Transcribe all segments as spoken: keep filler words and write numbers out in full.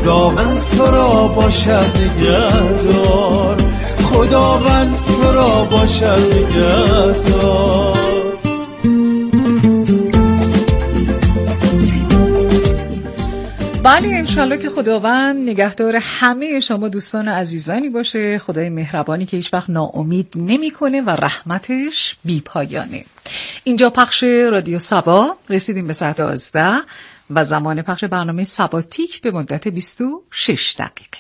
خداوند تو را باشد نگهدار، خداوند تو را باشد نگهدار. بله انشالله که خداوند نگهدار همه شما دوستان عزیزانی باشه. خدای مهربانی که هیچ وقت ناامید نمیکنه و رحمتش بی پایانه. اینجا پخش رادیو سبا، رسیدیم به ساعت دوازده و زمان پخش برنامه سباتیک به مدت بیست و شش دقیقه.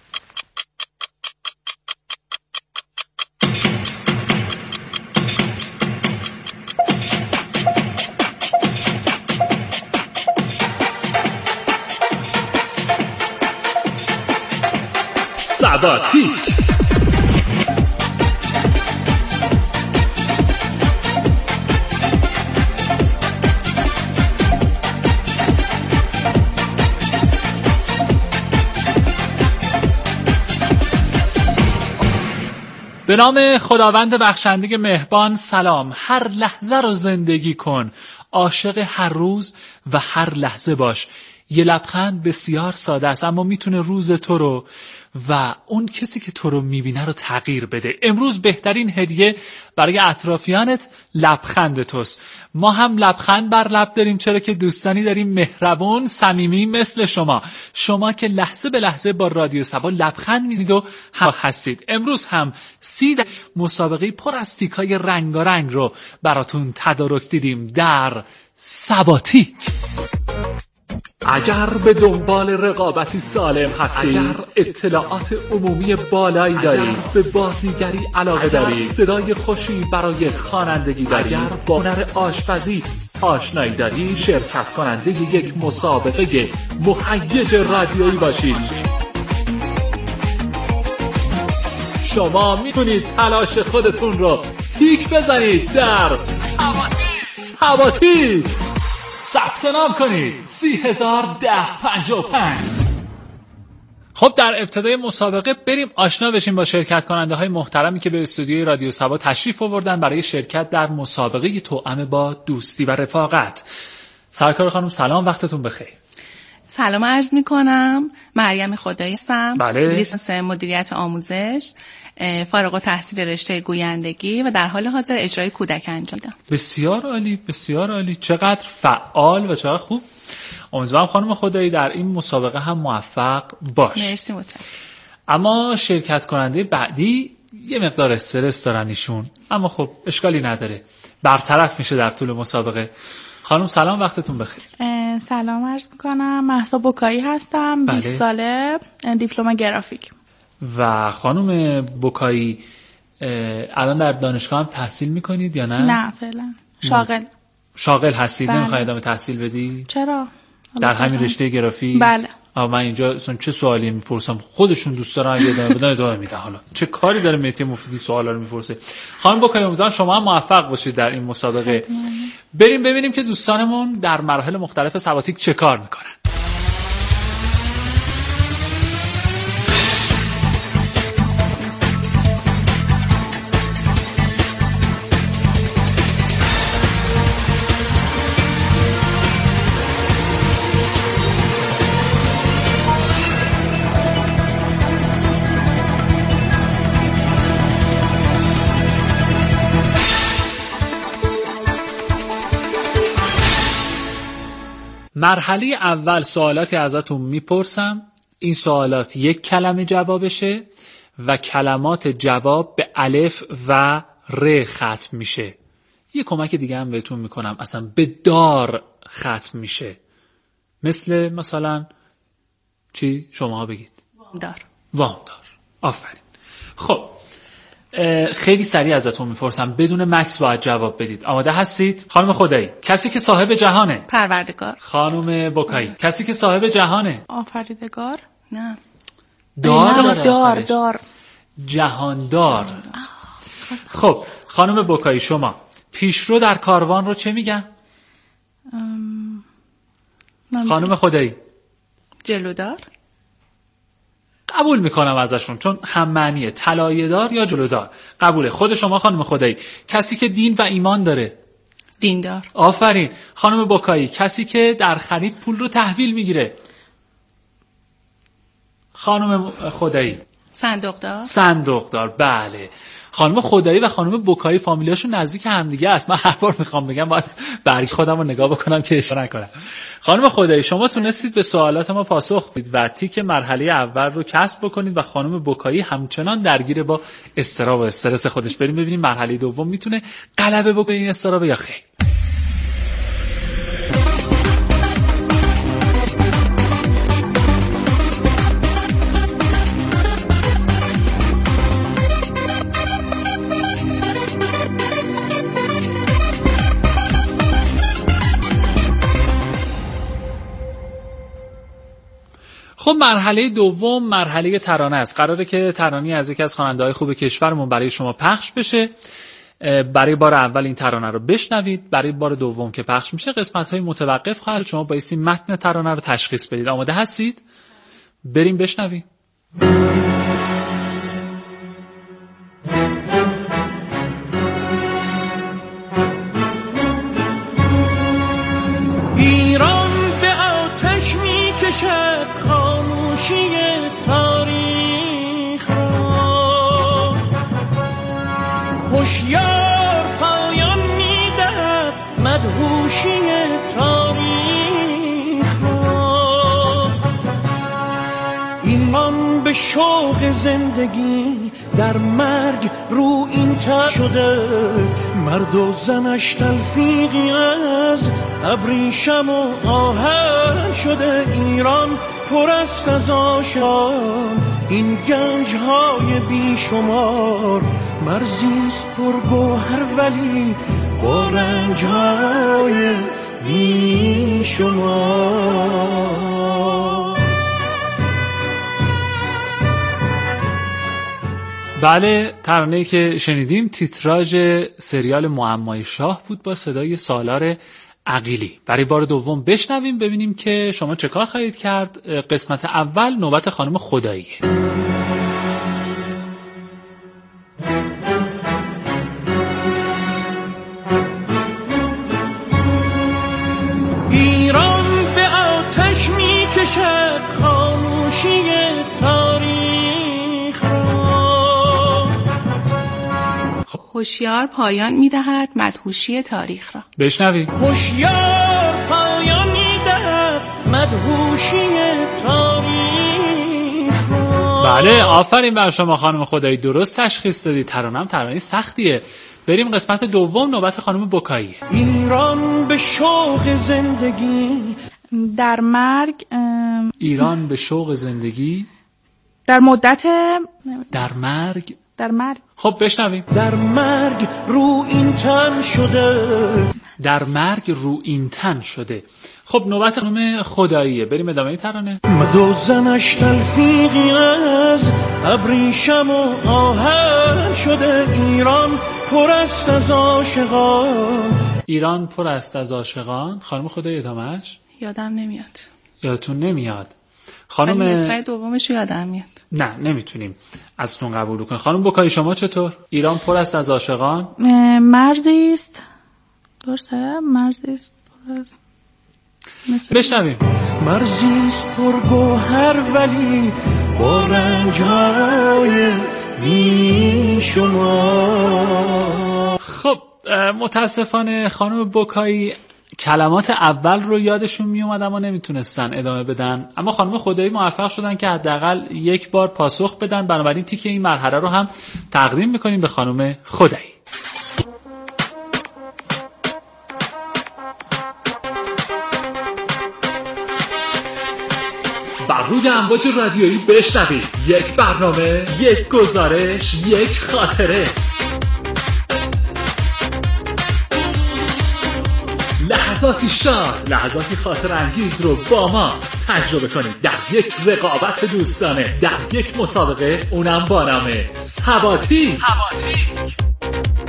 سباتیک. به نام خداوند بخشنده مهربان. سلام. هر لحظه رو زندگی کن، عاشق هر روز و هر لحظه باش. یه لبخند بسیار ساده است اما میتونه روز تو رو و اون کسی که تو رو میبینه رو تغییر بده. امروز بهترین هدیه برای اطرافیانت لبخند توست. ما هم لبخند بر لب داریم چرا که دوستانی داریم مهربون صمیمی مثل شما. شما که لحظه به لحظه با رادیو سبا لبخند میزنید و هم هستید. امروز هم سی مسابقه پر از تیکای رنگارنگ رو براتون تدارک دیدیم در سباتیک. اگر به دنبال رقابتی سالم هستی، اگر اطلاعات عمومی بالایی داری، به بازیگری علاقه داری، صدای خوشی برای خوانندگی داری، اگر با هنر آشپزی آشنایی داری، شرکت کننده یک مسابقه مهیج رادیویی باشی، شما میتونید تلاش خودتون رو تیک بزنید در سباتیک. ثبت نام کنید سی هزار ده پنجاه و پنج. خب در ابتدای مسابقه بریم آشنا بشیم با شرکت کننده های محترمی که به استودیوی رادیو سبا تشریف آوردن برای شرکت در مسابقه توأم با دوستی و رفاقت. سرکار خانم سلام، وقتتون بخیر. سلام عرض می کنم. مریم خدایی هستم. بله. لیسانس مدیریت آموزش، فارغ التحصیل رشته گویندگی و در حال حاضر اجرای کودک انجام میدم. بسیار عالی، بسیار عالی. چقدر فعال و چقدر خوب. امیدوارم خانم خدایی در این مسابقه هم موفق باش. مرسی، متشکرم. اما شرکت کننده بعدی یه مقدار استرس دارن ایشون، اما خب اشکالی نداره، برطرف میشه در طول مسابقه. خانم سلام، وقتتون بخیر. سلام عرض میکنم. مهسا بوکایی هستم. بله. بیست ساله، دیپلم گرافیک. و خانم بوکایی الان در دانشگاه هم تحصیل میکنید یا نه؟ نه فعلا شاغل. شاغل هستید؟ بله. نمیخواید ادامه تحصیل بدی؟ چرا؟ در همین رشته گرافیک؟ بله. آه من اینجا چه سوالی میپرسم، خودشون دوست دارن اگه ادامه بدن ادامه میدن. حالا چه کاری داره مهدی مفیدی سوالا رو میپرسه؟ خانم بوکایی امیدوارم شما هم موفق باشید در این مسابقه. بریم ببینیم که دوستانمون در مراحل مختلف سباتیک چه کار میکنن. مرحله اول سوالاتی ازتون میپرسم. این سوالات یک کلمه جوابشه و کلمات جواب به الف و ر ختم میشه. یه کمک دیگه هم بهتون میکنم، اصلا به دار ختم میشه. مثل مثلا چی؟ شما بگید. وامدار. وامدار. آفرین. خب خیلی سریع ازتون میپرسم، بدون مکس باید جواب بدید. آماده هستید؟ خانم خدایی، کسی که صاحب جهانه؟ پروردگار. خانم بوکایی، کسی که صاحب جهانه؟ آفریدگار. نه. دار دار دار دار, دار. جهاندار. خب خانم بوکایی، شما پیشرو در کاروان رو چه میگن؟ ام... خانم خدایی. جلودار. قبول میکنم ازشون چون هم معنیه، طلایه‌دار یا جلودار. قبوله. خود شما خانم خدایی، کسی که دین و ایمان داره؟ دیندار. آفرین. خانم بوکایی، کسی که در خرید پول رو تحویل میگیره؟ خانم خدایی. صندوقدار. صندوقدار، بله. خانم خدایی و خانم بوکایی فامیلیاشون نزدیک همدیگه است. من هر بار میخوام بگم باید برگ خودم رو نگاه بکنم که اشتباه نکنم. خانم خدایی شما تونستید به سوالات ما پاسخ بدید و تیک مرحله اول رو کسب بکنید و خانم بوکایی همچنان درگیر با اضطراب و استرس خودش. بریم ببینیم مرحله دوم میتونه غلبه بکنه این اضطراب یا خیر. خب مرحله دوم مرحله ترانه است. قراره که ترانه‌ای از یکی از خواننده‌های خوب کشورمون برای شما پخش بشه. برای بار اول این ترانه رو بشنوید، برای بار دوم که پخش میشه قسمت‌های متوقف خواهد شما بایستی متن ترانه رو تشخیص بدید. آماده هستید؟ بریم بشنویم. ایران به آتش میکشد خاموشی تاریخ را، هوشیار پایان میدهد مدهوشی تاریخ را. ایران به شوق زندگی در مرگ رو این تر شده، مرد و زنش تلفیقی از ابریشم و آهن شده. ایران پر است از عاشقان، این گنج‌های بیشمار، مرزیست پر گوهر ولی با رنج‌های بیشمار. بله، ترانه‌ای که شنیدیم تیتراژ سریال معمای شاه بود با صدای سالار عقیلی. برای بار دوم بشنویم ببینیم که شما چه کار خواهید کرد. قسمت اول نوبت خانم خداییه. ایران به آتش میکشد خاموشی تاریخ را، هوشیار پایان میدهد مدهوشی تاریخ را. بشنوید. هوشیار پایان میدهد مدهوشی تاریخ را. بله، آفرین بر شما خانم خدایی، درست تشخیص دادید. ترانه‌ام ترانه سختیه. بریم قسمت دوم نوبت خانم بوکایی. ایران به شوق زندگی در مرگ ام، ایران به شوق زندگی در مدت در مرگ در مرگ خب بشنویم. در مرگ رو این تن شده، در مرگ رو این تن شده. خب نوبت خانم خداییه. بریم ادامه ترانه. مد و زنش تلفیقی از ابریشم و آهن شده. ایران پر است از عاشقان، ایران پر است از عاشقان. خانم خدایی ادامهش یادم نمیاد. یادتون نمیاد؟ ولی خانم مصرع دومش یادم میاد. نه نمیتونیم ازتون قبول کنیم. خانم بوکایی شما چطور؟ ایران پر است از عاشقان. اه، مرزی است، درسته؟ مرزی است پر از مثل- بشنویم. مرزیست پر گوهر ولی با رنج‌های بی‌شمار. خب متاسفانه خانم بوکایی کلمات اول رو یادشون می اومد اما نمیتونستن ادامه بدن، اما خانم خدایی موفق شدن که حداقل یک بار پاسخ بدن. بنابراین تیکه این مرحله رو هم تقدیم میکنیم به خانم خدایی. بر روی امواج رادیویی بشنوید. یک برنامه، یک گزارش، یک خاطره. لحظاتی شاد، لحظاتی خاطر انگیز رو با ما تجربه کنید در یک رقابت دوستانه، در یک مسابقه، اونم با نام سباتیک.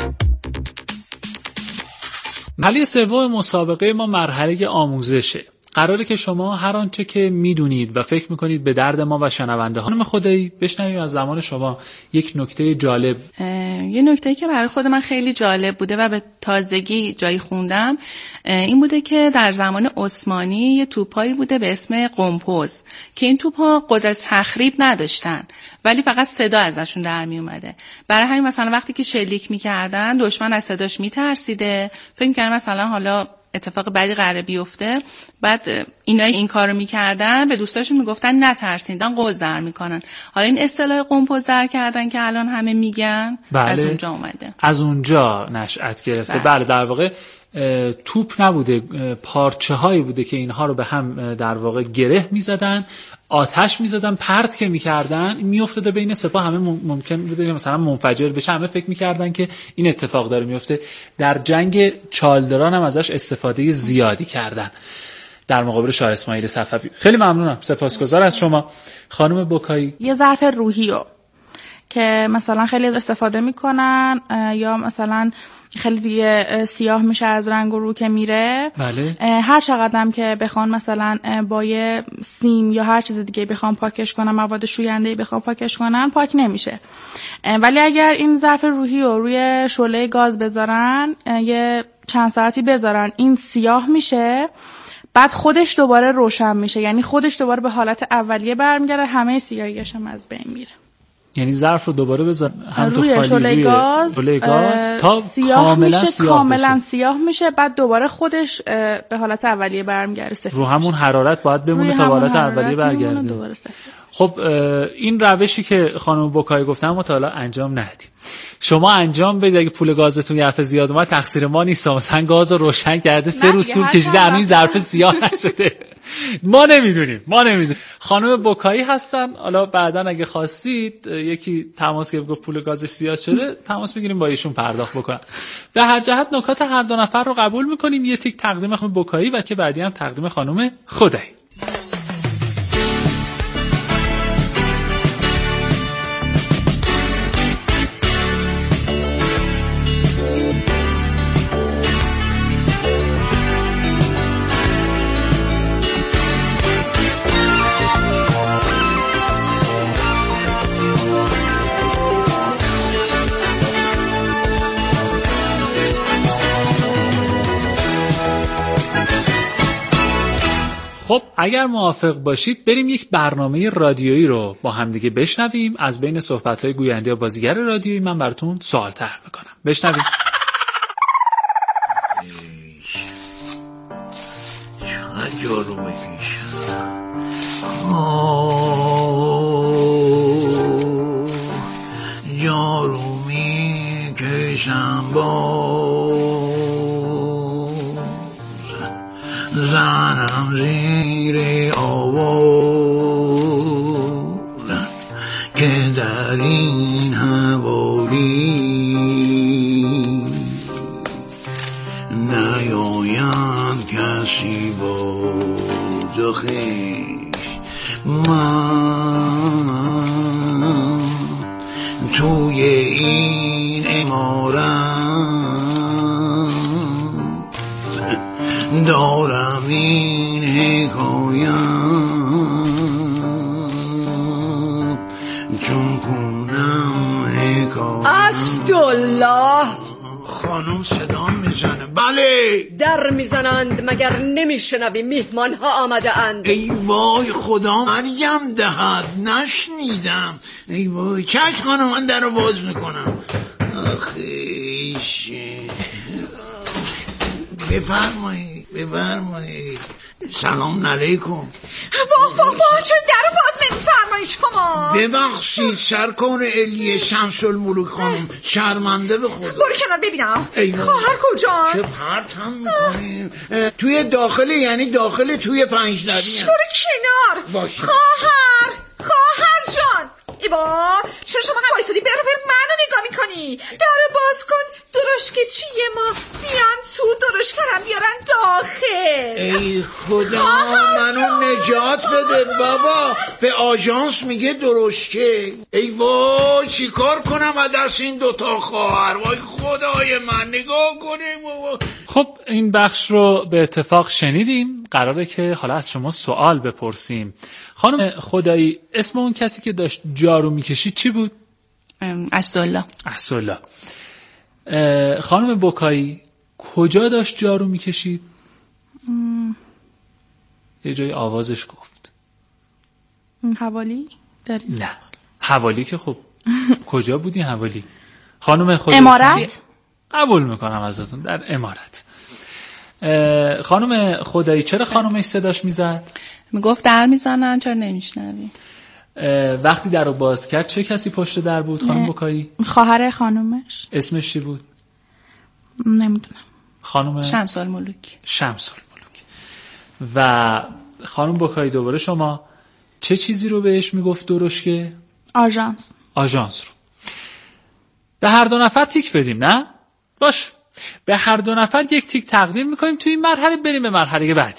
مرحله سوم مسابقه ما مرحله آموزشه. قراره که شما هر آنچه که میدونید و فکر میکنید به درد ما و شنونده ها خانم خدایی بشنویم از زمان شما یک نکته جالب. یه نکته‌ای که برای خود من خیلی جالب بوده و به تازگی جایی خوندم این بوده که در زمان عثمانی یه توپایی بوده به اسم قمپوز که این توپ‌ها قدرت تخریب نداشتن ولی فقط صدا ازشون در می اومده. برای همین مثلا وقتی که شلیک می‌کردن دشمن از صداش می‌ترسیده، فکر می‌کردن مثلا حالا اتفاق بدی قراره بیفته. بعد اینا این کارو میکردن به دوستاشون میگفتن نترسین، دارن قوز در میکنن. حالا این اصطلاح قمپوز در کردن که الان همه میگن بله. از اونجا اومده، از اونجا نشأت گرفته. بله, بله در واقع توپ نبوده، پارچه هایی بوده که اینها رو به هم در واقع گره میزدن، آتش میزدن، پرت که میکردن میافتاده بین سپاه، همه ممکن بوده مثلا منفجر بشه. همه فکر میکردن که این اتفاق داره میفته. در جنگ چالدران هم ازش استفاده زیادی کردن در مقابل شاه اسماعیل صفوی. خیلی ممنونم، سپاسگزار از شما خانم بوکایی. یه ظرف روحیو که مثلا خیلی استفاده میکنن یا مثلا خیلی دیگه سیاه میشه از رنگ و رو که میره. بله. هر چقدرم که بخوان مثلا با یه سیم یا هر چیز دیگه بخوان پاکش کنن، مواد شوینده بخوان پاکش کنن، پاک نمیشه. ولی اگر این ظرف روحی رو روی شعله گاز بذارن، یه چند ساعتی بذارن، این سیاه میشه، بعد خودش دوباره روشن میشه، یعنی خودش دوباره به حالت اولیه برمیگرده، همه سیاهیش هم از بین میره. یعنی ظرف رو دوباره بزن هم تو روی خالی شعله روی گاز, گاز تا سیاه کاملا میشه، سیاه کاملا بشه. سیاه میشه، بعد دوباره خودش به حالت اولیه برمیگرده، سفید رو همون میشه. حرارت باید بمونه تا حالت اولیه برگرده. خب این روشی که خانم بوکایی گفتن ما تا حالا انجام ندیم. شما انجام بدید، اگه پول گازتون یه دفعه زیاد اومد تقصیر ما نیست، مثلا گاز رو روشن کرده سه روز طول کشیده هنوز ظرف سیاه نشده. ما نمیدونیم ما نمیدونیم خانم بوکایی هستن. حالا بعداً اگه خواستید یکی تماس گرفت گفت پول گازش زیاد شده، تماس میگیریم با ایشون پرداخت بکنن. به هر جهت نکات هر دو نفر رو قبول میکنیم. یه تیک تقدیم خانم بوکایی و که بعدی هم تقدیم خانم خدایی. خب اگر موافق باشید بریم یک برنامه رادیویی رو با هم دیگه بشنویم. از بین صحبت‌های گوینده و بازیگر رادیویی من براتون سوال طرح می‌کنم. بشنویم. چقدر جارو میکشم، جارو میکشم باز، زنم زیر آوار که در این حوالی نیاید کسی باز و خویش. من توی این عمارت دارم این حکایت، چون کنم حکایت. اسدالله خانم صدا میزنه. بله در میزنند مگر نمیشنوی میهمان ها آمده اند. ای وای خدا مریم دهد نشنیدم. ای وای چشم خانم من در رو باز میکنم. آخیش بفرمایید بفرمایید. سلام علیکم. واه واه واه چرا در رو باز نمیفرمایید شما؟ ببخشید سرکار الیه شمس الملوک خانم، شرمنده به خدا. برو کنار ببینم خواهر کجا؟ چه پرت هم میکنیم توی داخل، یعنی داخل توی پنج دری. برو کنار باشه. خواهر خواهر جان. ای با چرا شما هم بایستادی؟ برو برو منو نگاه میکنی. در باز کن، در درشکه چیه ما بیان تو درشکرم بیارن داخل. ای خدا منو نجات بده بابا، به آژانس میگه درشکه. ای وای چی کار کنم از دست این دوتا خواهر، وای خدای من نگاه کنیم بابا. خب این بخش رو به اتفاق شنیدیم، قراره که حالا از شما سوال بپرسیم. خانم خدایی اسم اون کسی که داشت جارو میکشید چی بود؟ اسدالله. اسدالله. خانم بوکایی کجا داشت جارو میکشید؟ یه جای آوازش گفت حوالی داری؟ نه حوالی که خب کجا بودی حوالی؟ خانم خدایی امارت؟ قبول میکنم ازتون در امارت. خانم خدایی چرا خانمش صداش میزد؟ میگفت در میزنن چرا نمیشنوی؟ وقتی در رو باز کرد چه کسی پشت در بود خانم بوکایی؟ خواهر خانومش. اسمش چی بود؟ نمیدونم. خانم شمس الملوک. شمس الملوک. و خانم بوکایی دوباره شما چه چیزی رو بهش میگفت درشکه؟ آژانس. آژانس رو. به هر دو نفر تیک بدیم نه؟ باش. به هر دو نفر یک تیک تقدیم میکنیم توی این مرحله، بریم به مرحله بعدی.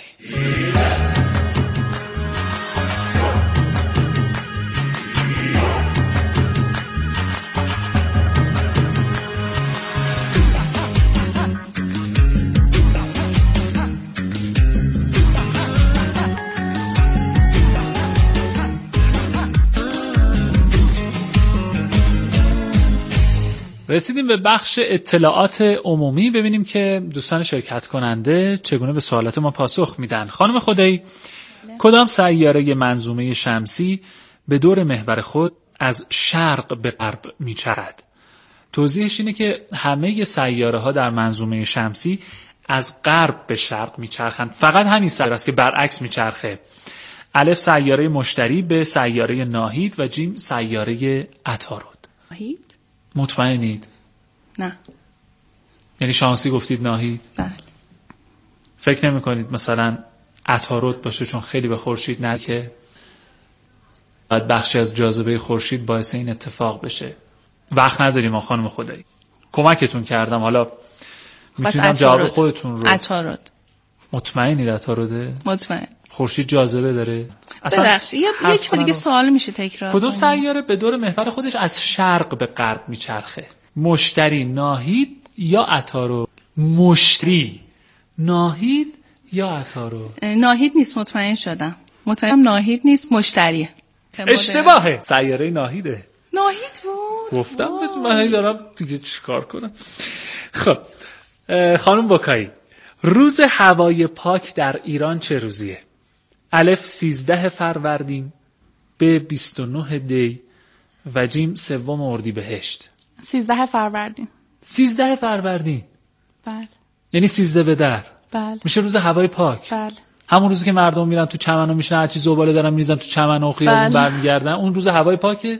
رسیدیم به بخش اطلاعات عمومی، ببینیم که دوستان شرکت کننده چگونه به سوالات ما پاسخ میدن. خانم خدایی کدام سیاره منظومه شمسی به دور محور خود از شرق به غرب میچرخد؟ توضیحش اینه که همه سیاره ها در منظومه شمسی از غرب به شرق میچرخند، فقط همین سیاره است که برعکس میچرخه. الف سیاره مشتری، به سیاره ناهید و جیم سیاره عطارد. ناهید؟ مطمئنید؟ نه. یعنی شانسی گفتید ناهید؟ بله. فکر نمی کنید مثلا عطارد باشه چون خیلی به خورشید نه که بعد بخشی از جاذبه خورشید باعث این اتفاق بشه؟ وقت نداریم ما خانم خدایی، کمکتون کردم، حالا میتونم جواب خودتون رو. عطارد. مطمئنید عطارده؟ مطمئن. خورشید جاذبه داره؟ ببخشید یک دیگه سوال میشه تکرار کدوم سیاره به دور محور خودش از شرق به غرب میچرخه؟ مشتری، ناهید یا عطارد؟ مشتری، ناهید یا عطارد؟ ناهید نیست، مطمئن شدم. مطمئنم ناهید نیست، مشتریه. اشتباهه، سیاره ناهیده. ناهید بود؟ گفتم بهتون من دارم دیگه چیکار کنم. خب خانم بوکایی روز هوای پاک در ایران چه روزیه؟ الف سیزده فروردین، ب بیست و نه دی و جیم سوم اردیبهشت. سیزده فروردین. سیزده فروردین؟ بله. یعنی سیزده به در؟ بله. میشه روز هوای پاک؟ بله. همون روزی که مردم میرن تو چمن و میشن هر چی زباله دارن میریزن تو چمن و خیابون بله. برمیگردن، اون روز هوای پاکه؟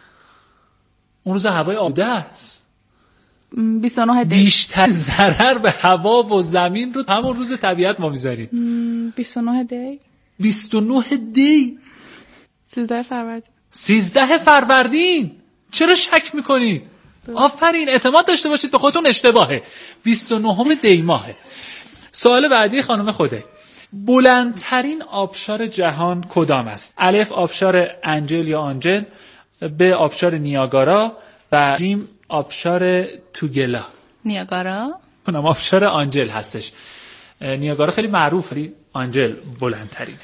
اون روز هوای آلوده است. بیست و نه دی. بیشتر ضرر به هوا و زمین رو همون روز طبیعت ما میذاریم. بیست و نه دی. بیست و نه دی. سیزده فروردین. سیزده فروردین. چرا شک میکنید؟ آفرین، اعتماد داشته باشید به خودتون، اشتباهه. بیست و نه دی ماهه. سوال بعدی خانم خدایی، بلندترین آبشار جهان کدام است؟ الف آبشار انجل یا آنجل، ب آبشار نیاگارا و جیم آبشار توگلا. نیاگارا؟ اونم آبشار آنجل هستش. نیاگارا خیلی معروفه ولی آنجل بلندترینه.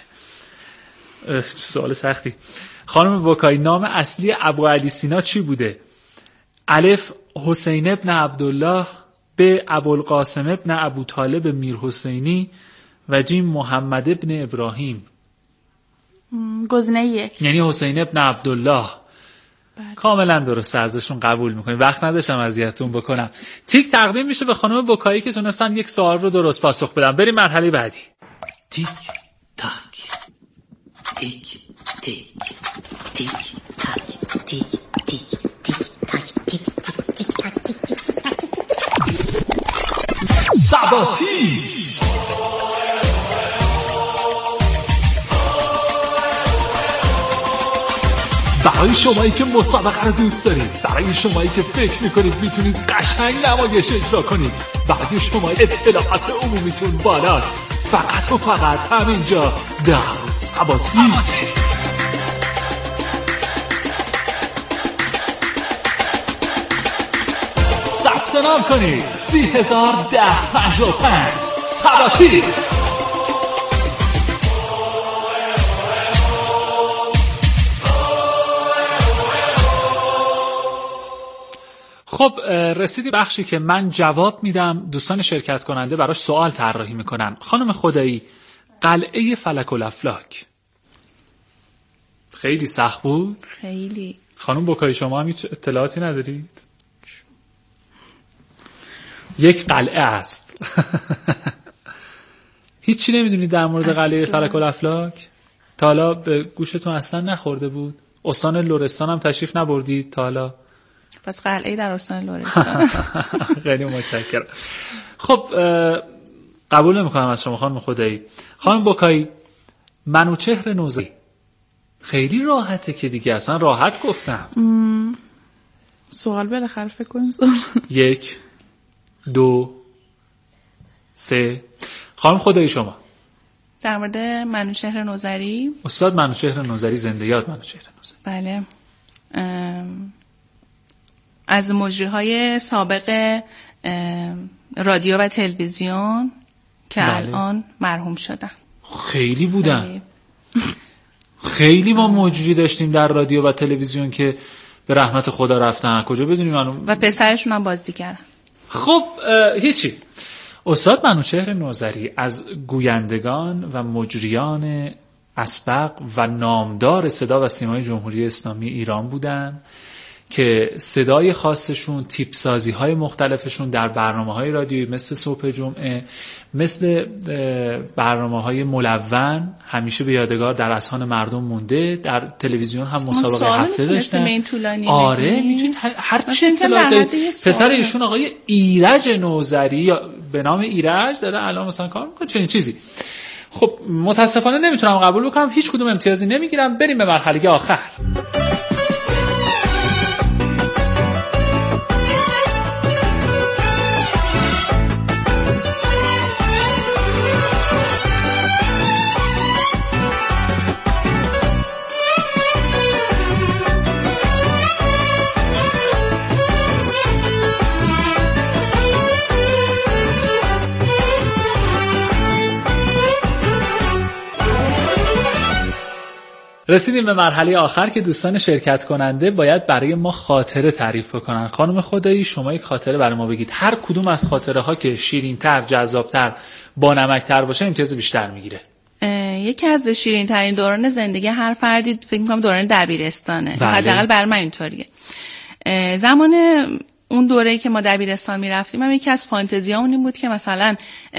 سوال سختی. خانم بوکایی نام اصلی ابو علی سینا چی بوده؟ الف حسین ابن عبدالله، ب ابوالقاسم ابن ابو طالب میر حسینی و جیم محمد ابن ابراهیم. گزینه یک یعنی حسین ابن عبدالله. بله. کاملا درسته، ازشون قبول میکنیم، وقت نداشتم اذیتتون بکنم. تیک تقدیم میشه به خانم بوکایی که تونستن یک سوال رو درست پاسخ بدن. بریم مرحله بعدی. تیک تاک تیک تیک تیک تاک تیک تیک تیک تاک تیک تیک تیک تاک تیک تیک سباتی. برای شمایی که مسابقه رو دوست دارید، برای شمایی که فکر میکنید میتونید قشنگ نمایش اجرا کنید، برای شما اطلاعات عمومیتون بالاست، فقط و فقط همینجا در سباتی. ثبت نام کنید سی هزار ده پنجاه و پنج سباتی. خب رسیدی بخشی که من جواب میدم، دوستان شرکت کننده براش سوال طراحی میکنن. خانم خدایی، قلعه فلک الافلاک خیلی سخت بود؟ خیلی. خانم بوکای شما هم هیچ اطلاعاتی ندارید؟ یک قلعه است. هیچی نمیدونید در مورد قلعه فلک الافلاک؟ تا حالا به گوشتون اصلا نخورده بود؟ استان لرستان هم تشریف نبردید تا حالا؟ پس قلعه در استان لرستان. خیلی متشکرم. خب قبول نمی‌کنم از شما خانم خدایی. خانم بوکایی، منوچهر نوذری خیلی راحته که دیگه، اصلا راحت گفتم. سوال بالاخره فکر کنیم سوال. یک دو سه. خانم خدایی شما در مورد منوچهر نوذری. استاد منوچهر نوذری زنده یاد منوچهر نوذری. بله. از مجریهای سابق رادیو و تلویزیون که بله. الان مرحوم شدن. خیلی بودن. خیلی, خیلی ما مجری داشتیم در رادیو و تلویزیون که به رحمت خدا رفتن. کجا بدونیم منو؟ و پسرشون هم بازیگرن. خب هیچی. استاد منوچهر نوذری از گویندگان و مجریان اسبق و نامدار صدا و سیمای جمهوری اسلامی ایران بودن که صدای خاصشون، تیپ سازی های مختلفشون در برنامه های رادیویی مثل صبح جمعه، مثل برنامه های ملون همیشه به یادگار در اذهان مردم مونده. در تلویزیون هم مسابقه هفته داشتن. آره میتونید هر چه اطلاعات. پسر ایشون آقای ایرج نوذری به نام ایرج داره الان مثلا کار میکنه چنین چیزی. خب متاسفانه نمیتونم قبول بکنم، هیچ کدوم امتیازی نمیگیرم. بریم به مرحله آخر. رسیدیم به مرحله آخر که دوستان شرکت کننده باید برای ما خاطره تعریف کنن. خانم خدایی شما یک خاطره برای ما بگید. هر کدوم از خاطره ها که شیرین‌تر، جذاب‌تر، با نمک‌تر باشه امتیاز بیشتر میگیره. یکی از شیرین‌ترین دوران زندگی هر فردی فکر می‌کنم دوران دبیرستانه. بله. حداقل بر من اینطوریه. زمان اون دوره‌ای که ما دبیرستان میرفتیم هم یکی از فانتزیامون این بود که مثلا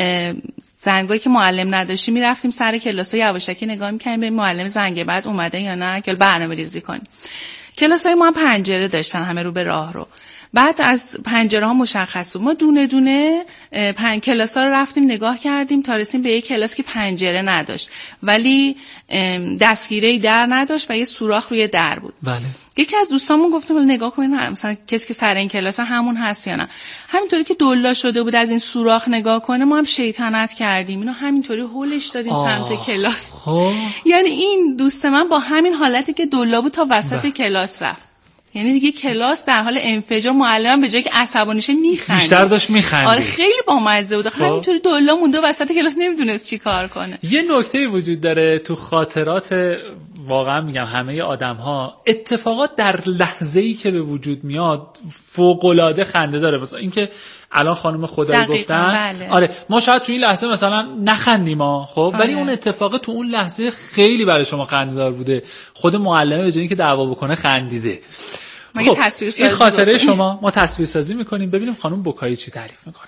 زنگایی که معلم نداشتیم میرفتیم سر کلاس‌ها یواشکی نگاه می‌کردیم به معلم زنگ بعد اومده یا نه که برنامه‌ریزی کنیم. کلاس‌های ما پنجره داشتن همه رو به راه رو. بعد از پنجره ها مشخص بود. ما دونه دونه پنج کلاس ها رو رفتیم نگاه کردیم تا رسیم به یک کلاس که پنجره نداشت ولی دستگیره در نداشت و یه سوراخ روی در بود. بله. یکی از دوستامون گفتم نگاه کنین مثلا کسی که سر این کلاس همون هست یا نه. همینطوری که دولا شده بود از این سوراخ نگاه کنه ما هم شیطنت کردیم. اینو همینطوری هولش دادیم سمت کلاس. خب. یعنی این دوست من با همین حالتی که دولا بود تا وسط کلاس رفت. یعنی دیگه کلاس در حال انفجار، معلم به جای که عصبانیشه میخنده بیشتر داشت میخنده. آره خیلی بامزه بود. همینطوری دولا مونده وسط کلاس نمیدونست چی کار کنه. یه نکته وجود داره تو خاطرات واقعا میگم همه آدم ها، اتفاقات در لحظه‌ای که به وجود میاد فوق‌العاده خنده داره. مثلا اینکه الان خانم خدایی گفتن بله. آره ما شاید تو این لحظه مثلا نخندیم ها خب آره. ولی اون اتفاق تو اون لحظه خیلی برای شما خنده‌دار بوده. خود معلمه به جای اینکه دعوا بکنه خندیده. خب تصویرسازی این خاطره شما ما تصویرسازی میکنیم ببینیم خانم بوکایی چی تعریف میکنن.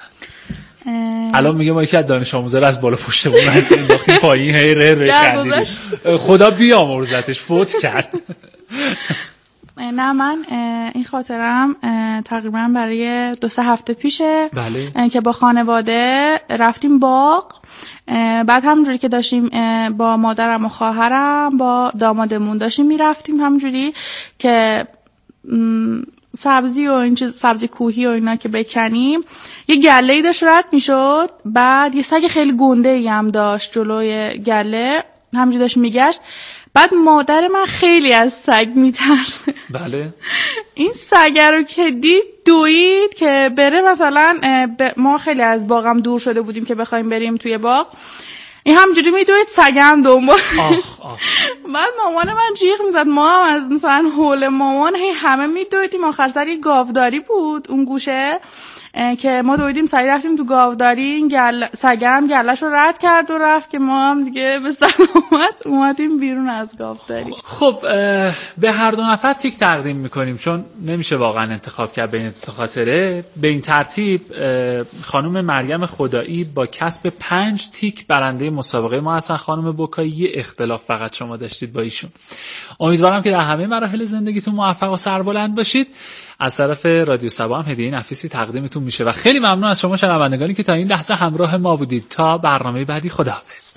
الان میگه ما یکی از دانش آموزا رو از بالا پشتمون هست انداختیم پایین هی ره ره خندید. خدا بیامرزتش فوت کرد. نه من این خاطرم تقریبا برای دو سه هفته پیشه. بله. که با خانواده رفتیم باغ. بعد همونجوری که داشتیم با مادرم و خواهرم با دامادمون داشتیم میرفتیم همونجوری که سبزی و این چیز سبزی کوهی و اینا که بکنیم، یه گله‌ای داشت رد میشد. بعد یه سگ خیلی گنده‌ای هم داشت جلوی گله، همونجوری داشت میگشت. بعد مادر من خیلی از سگ میترسه. بله. این سگ رو که دید دوید که بره مثلا ما خیلی از باغم دور شده بودیم که بخوایم بریم توی باغ. این همجوری میدوید سگم دنبال. آخ آخ. بعد مامان من جیغ میزد، ما هم از مثلا حول مامان هی همه میدویدیم. آخر سر یه گاوداری بود اون گوشه که ما دویدیم سریع رفتیم تو گاوداری. این گل سگم گلش رو رد کرد و رفت که ما هم دیگه به سلامت اومدیم بیرون از گاوداری. خب به هر دو نفر تیک تقدیم میکنیم چون نمیشه واقعا انتخاب کرد بین دو تا خاطره. به این ترتیب خانم مریم خدایی با کسب پنج تیک برنده مسابقه ما هستن. خانم بوکایی یه اختلاف فقط شما داشتید با ایشون. امیدوارم که در همه مراحل زندگیتون موفق و سربلند باشید. از طرف رادیو سبا هم هدیه نفیسی تقدیمتون میشه و خیلی ممنون از شما شنوندگانی که تا این لحظه همراه ما بودید. تا برنامه بعدی، خداحافظ.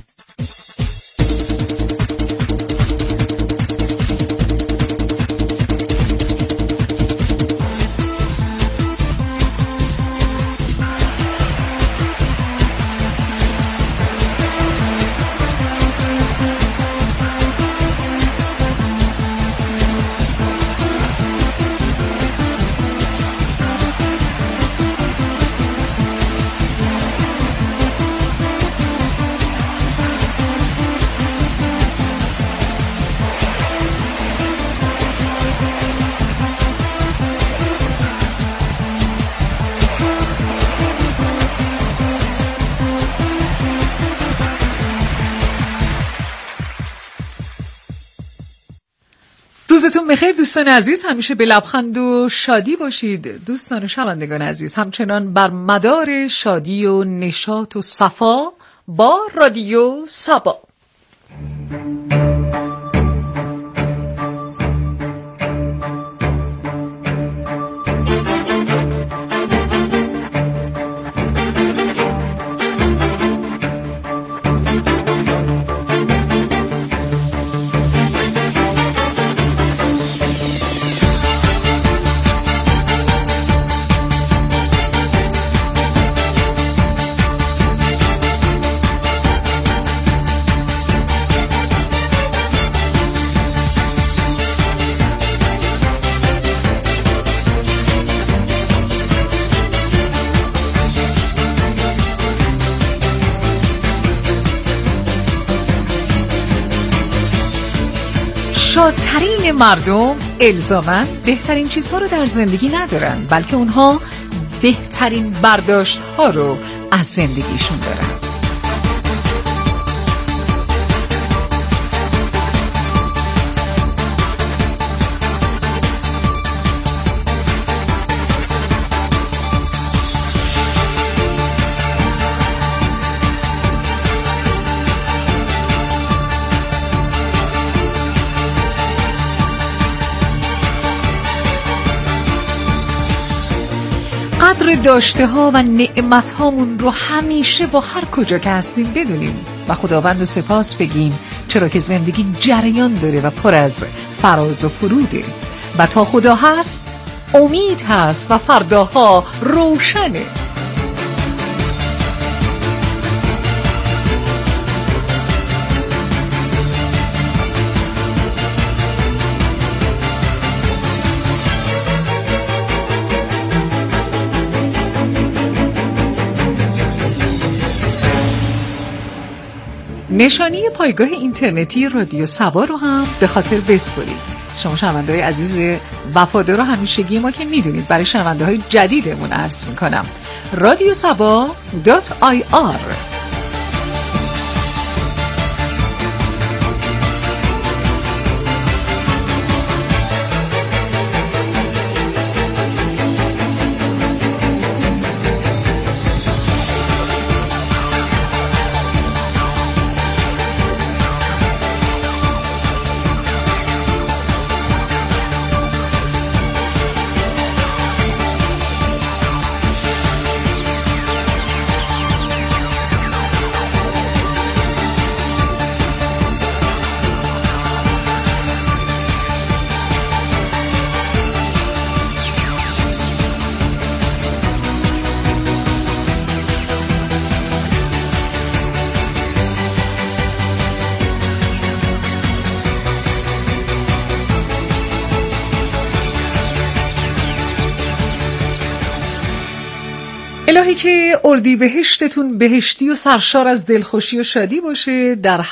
روزتون بخیر دوستان عزیز، همیشه به لبخند و شادی باشید. دوستان و شنوندگان عزیز، همچنان بر مدار شادی و نشاط و صفا با رادیو سبا. شادترین مردم الزاماً بهترین چیزها رو در زندگی ندارن، بلکه اونها بهترین برداشت‌ها رو از زندگیشون دارن. قدر داشته ها و نعمت هامون رو همیشه و هر کجا که هستیم بدونیم و خداوند رو سپاس بگیم، چرا که زندگی جریان داره و پر از فراز و فروده و تا خدا هست امید هست و فرداها روشنه. نشانی پایگاه اینترنتی رادیو سبا رو هم به خاطر بسپرید. شما شنونده‌های عزیز وفادار و همیشگی ما که میدونید، برای شنونده‌های جدیدمون عرض میکنم رادیو سبا دات آی آر. الهی که اردی بهشتتون بهشتی و سرشار از دلخوشی و شادی باشه. در